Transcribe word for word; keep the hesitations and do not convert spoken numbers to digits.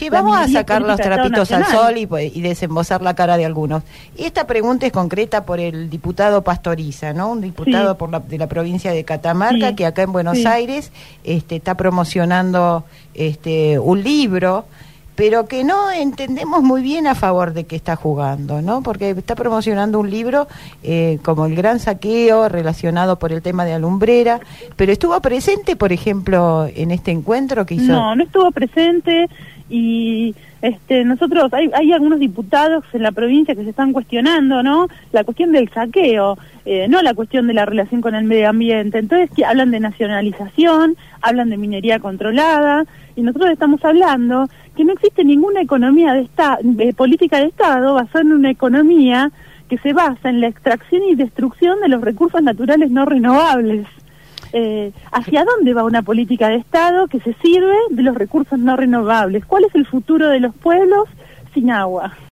Sí, vamos a sacar los trapitos al sol y, y desembozar la cara de algunos. Y esta pregunta es concreta por el diputado Pastoriza, ¿no? Un diputado Sí. por la, de la provincia de Catamarca, Sí. que acá en Buenos Sí. Aires este, está promocionando este, un libro, pero que no entendemos muy bien a favor de qué está jugando, ¿no? Porque está promocionando un libro eh, como El Gran Saqueo, relacionado por el tema de Alumbrera, pero estuvo presente, por ejemplo, en este encuentro que hizo... No, no estuvo presente y este nosotros, hay, hay algunos diputados en la provincia que se están cuestionando, ¿no? La cuestión del saqueo, eh, no la cuestión de la relación con el medio ambiente. Entonces, que hablan de nacionalización, hablan de minería controlada, y nosotros estamos hablando que no existe ninguna economía de esta, de política de Estado basada en una economía que se basa en la extracción y destrucción de los recursos naturales no renovables. Eh, ¿Hacia dónde va una política de Estado que se sirve de los recursos no renovables? ¿Cuál es el futuro de los pueblos sin agua?